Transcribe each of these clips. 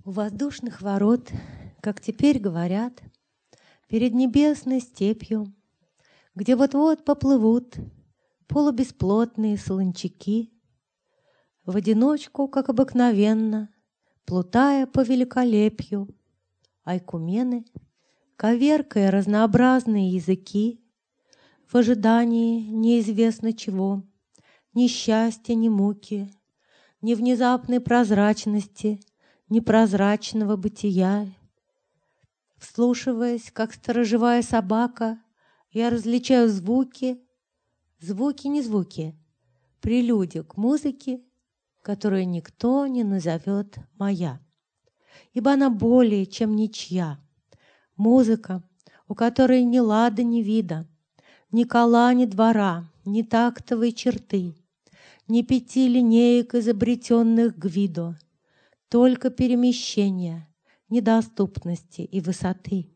У воздушных ворот, как теперь говорят, перед небесной степью, где вот-вот поплывут полубесплотные солончаки, в одиночку, как обыкновенно, плутая по великолепью, айкумены, коверкая разнообразные языки, в ожидании неизвестно чего, ни счастья, ни муки, ни внезапной прозрачности, ни прозрачного бытия. Вслушиваясь, как сторожевая собака, я различаю звуки, звуки не звуки, прелюдию к музыке, которую никто не назовет моя, ибо она более чем ничья. Музыка, у которой ни лада, ни вида, ни кола, ни двора, ни тактовой черты, ни 5 линеек, изобретенных Гвидо, только перемещения, недоступности и высоты.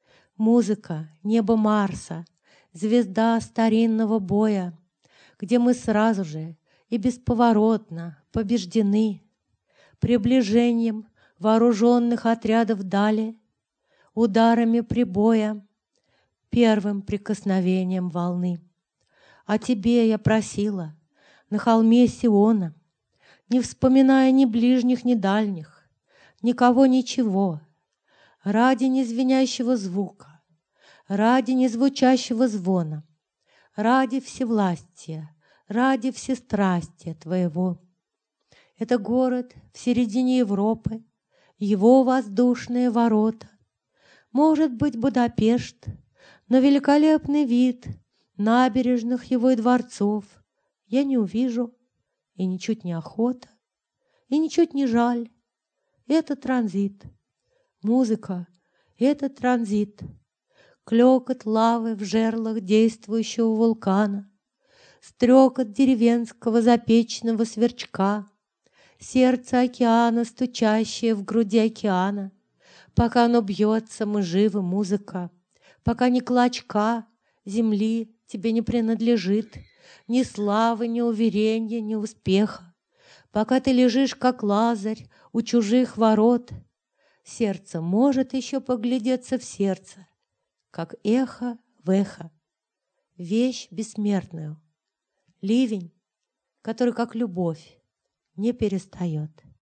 Музыка, небо Марса, звезда старинного боя, где мы сразу же и бесповоротно побеждены приближением вооруженных отрядов дали, ударами прибоя, первым прикосновением волны. О тебе я просила на холме Сиона, не вспоминая ни ближних, ни дальних, никого, ничего, ради незвенящего звука, ради незвучащего звона, ради всевластия, ради всестрастия твоего. Это город в середине Европы, его воздушные ворота. Может быть, Будапешт, но великолепный вид набережных его и дворцов я не увижу, и ничуть не охота, и ничуть не жаль. Это транзит. Музыка — это транзит. Клёкот лавы в жерлах действующего вулкана, стрекот деревенского запеченного сверчка, сердце океана, стучащее в груди океана. Пока оно бьется, мы живы, музыка. Пока ни клочка земли тебе не принадлежит, ни славы, ни уверения, ни успеха. Пока ты лежишь, как Лазарь, у чужих ворот, сердце может еще поглядеться в сердце, как эхо в эхо, вещь бессмертную, ливень, который, как любовь, не перестает.